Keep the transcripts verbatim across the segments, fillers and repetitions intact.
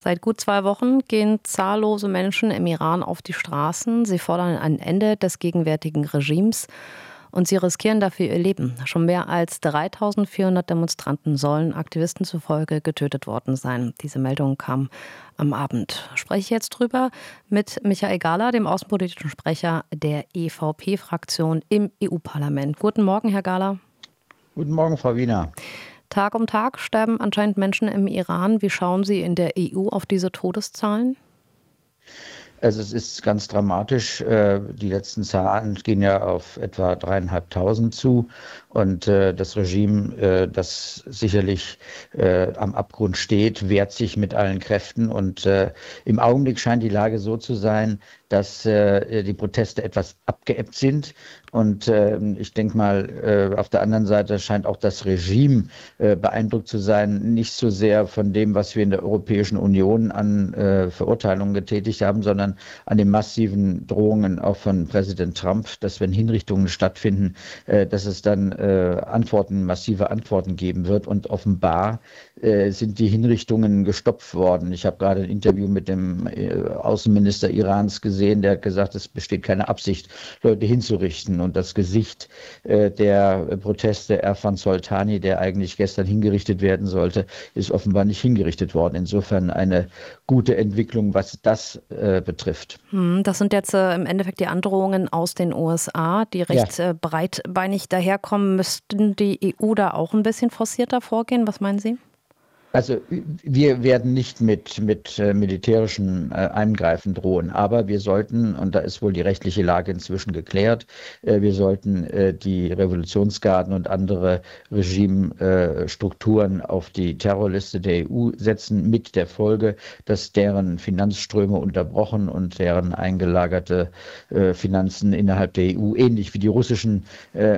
Seit gut zwei Wochen gehen zahllose Menschen im Iran auf die Straßen. Sie fordern ein Ende des gegenwärtigen Regimes und sie riskieren dafür ihr Leben. Schon mehr als dreitausendvierhundert Demonstranten sollen Aktivisten zufolge getötet worden sein. Diese Meldung kam am Abend. Spreche ich jetzt drüber mit Michael Gahler, dem außenpolitischen Sprecher der E V P-Fraktion im E U-Parlament. Guten Morgen, Herr Gahler. Guten Morgen, Frau Wiener. Tag um Tag sterben anscheinend Menschen im Iran. Wie schauen Sie in der E U auf diese Todeszahlen? Also es ist ganz dramatisch. Die letzten Zahlen gehen ja auf etwa dreieinhalbtausend zu. Und das Regime, das sicherlich am Abgrund steht, wehrt sich mit allen Kräften. Und im Augenblick scheint die Lage so zu sein, dass die Proteste etwas abgeebbt sind. Und ich denke mal, auf der anderen Seite scheint auch das Regime beeindruckt zu sein, nicht so sehr von dem, was wir in der Europäischen Union an Verurteilungen getätigt haben, sondern an den massiven Drohungen auch von Präsident Trump, dass wenn Hinrichtungen stattfinden, dass es dann Antworten, massive Antworten geben wird. Und offenbar sind die Hinrichtungen gestoppt worden. Ich habe gerade ein Interview mit dem Außenminister Irans gesehen, der hat gesagt, es besteht keine Absicht, Leute hinzurichten. Und das Gesicht der Proteste, Erfan Soltani, der eigentlich gestern hingerichtet werden sollte, ist offenbar nicht hingerichtet worden. Insofern eine gute Entwicklung, was das äh, betrifft. Das sind jetzt äh, im Endeffekt die Androhungen aus den U S A, die recht ja. äh, breitbeinig daherkommen. Müssten die E U da auch ein bisschen forcierter vorgehen? Was meinen Sie? Also wir werden nicht mit, mit äh, militärischem äh, Eingreifen drohen, aber wir sollten, und da ist wohl die rechtliche Lage inzwischen geklärt, äh, wir sollten äh, die Revolutionsgarden und andere Regimestrukturen äh, auf die Terrorliste der E U setzen, mit der Folge, dass deren Finanzströme unterbrochen und deren eingelagerte äh, Finanzen innerhalb der E U, ähnlich wie die russischen äh,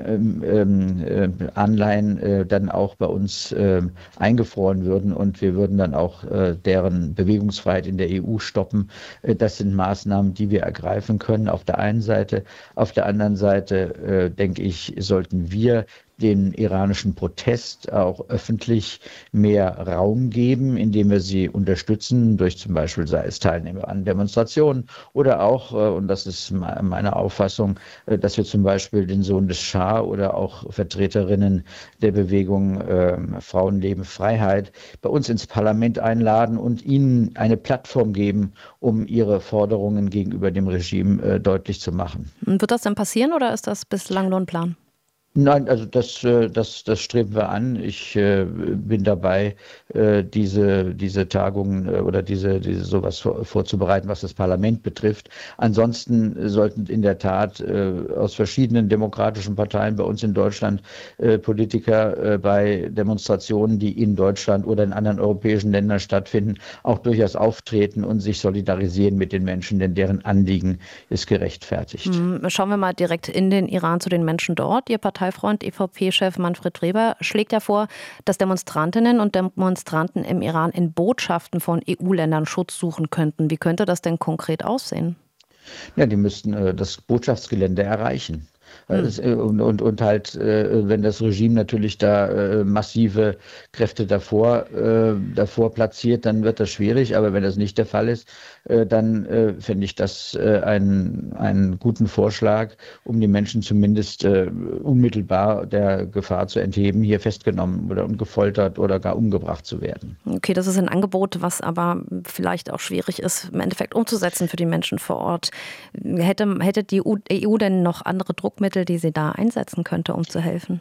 äh, Anleihen, äh, dann auch bei uns äh, eingefroren würden. Und wir würden dann auch äh, deren Bewegungsfreiheit in der E U stoppen. Äh, das sind Maßnahmen, die wir ergreifen können auf der einen Seite. Auf der anderen Seite, äh, denke ich, sollten wir den iranischen Protest auch öffentlich mehr Raum geben, indem wir sie unterstützen, durch zum Beispiel, sei es Teilnehmer an Demonstrationen oder auch, und das ist meine Auffassung, dass wir zum Beispiel den Sohn des Schah oder auch Vertreterinnen der Bewegung äh, Frauenleben Freiheit bei uns ins Parlament einladen und ihnen eine Plattform geben, um ihre Forderungen gegenüber dem Regime äh, deutlich zu machen. Wird das denn passieren oder ist das bislang nur ein Plan? Nein, also das, das, das streben wir an. Ich äh, bin dabei, äh, diese, diese Tagungen äh, oder diese, diese sowas vor, vorzubereiten, was das Parlament betrifft. Ansonsten sollten in der Tat äh, aus verschiedenen demokratischen Parteien bei uns in Deutschland äh, Politiker äh, bei Demonstrationen, die in Deutschland oder in anderen europäischen Ländern stattfinden, auch durchaus auftreten und sich solidarisieren mit den Menschen, denn deren Anliegen ist gerechtfertigt. Schauen wir mal direkt in den Iran zu den Menschen dort. Ihr Partei Freund E V P-Chef Manfred Weber schlägt ja vor, dass Demonstrantinnen und Demonstranten im Iran in Botschaften von E U-Ländern Schutz suchen könnten. Wie könnte das denn konkret aussehen? Ja, die müssten äh, das Botschaftsgelände erreichen. Hm. Und, und, und halt, äh, wenn das Regime natürlich da äh, massive Kräfte davor, äh, davor platziert, dann wird das schwierig. Aber wenn das nicht der Fall ist, äh, dann äh, fände ich das äh, einen, einen guten Vorschlag, um die Menschen zumindest äh, unmittelbar der Gefahr zu entheben, hier festgenommen oder gefoltert oder gar umgebracht zu werden. Okay, das ist ein Angebot, was aber vielleicht auch schwierig ist, im Endeffekt umzusetzen für die Menschen vor Ort. Hätte, hätte die E U denn noch andere Druckmittel, die sie da einsetzen könnte, um zu helfen?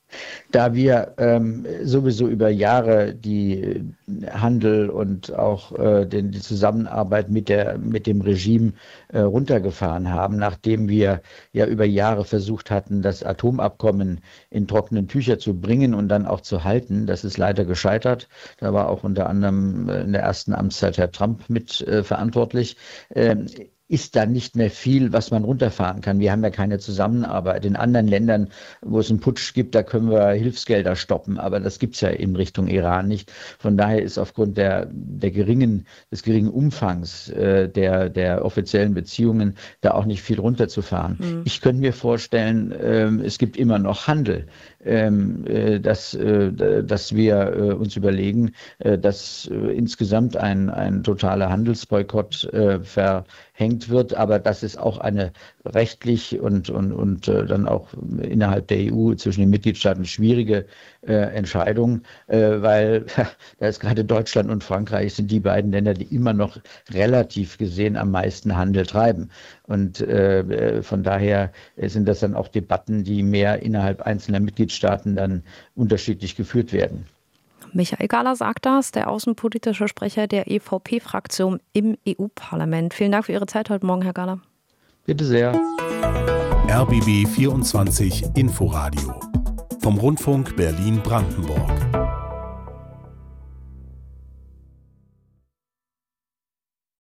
Da wir ähm, sowieso über Jahre die Handel und auch äh, den, die Zusammenarbeit mit, der, mit dem Regime äh, runtergefahren haben, nachdem wir ja über Jahre versucht hatten, das Atomabkommen in trockenen Tücher zu bringen und dann auch zu halten, das ist leider gescheitert. Da war auch unter anderem in der ersten Amtszeit Herr Trump mit äh, verantwortlich. Ähm, ist da nicht mehr viel, was man runterfahren kann. Wir haben ja keine Zusammenarbeit. In anderen Ländern, wo es einen Putsch gibt, da können wir Hilfsgelder stoppen, aber das gibt es ja in Richtung Iran nicht. Von daher ist aufgrund der, der geringen, des geringen Umfangs äh, der, der offiziellen Beziehungen da auch nicht viel runterzufahren. Mhm. Ich könnte mir vorstellen, äh, es gibt immer noch Handel, ähm, äh, dass, äh, dass wir äh, uns überlegen, äh, dass äh, insgesamt ein, ein totaler Handelsboykott äh, verhängt wird, aber das ist auch eine rechtlich und, und, und äh, dann auch innerhalb der E U zwischen den Mitgliedstaaten schwierige äh, Entscheidung, äh, weil da ist gerade Deutschland und Frankreich sind die beiden Länder, die immer noch relativ gesehen am meisten Handel treiben. Und äh, von daher sind das dann auch Debatten, die mehr innerhalb einzelner Mitgliedstaaten dann unterschiedlich geführt werden. Michael Gahler sagt das, der außenpolitische Sprecher der E V P-Fraktion im E U-Parlament. Vielen Dank für Ihre Zeit heute Morgen, Herr Gahler. Bitte sehr. R B B vierundzwanzig Inforadio vom Rundfunk Berlin-Brandenburg.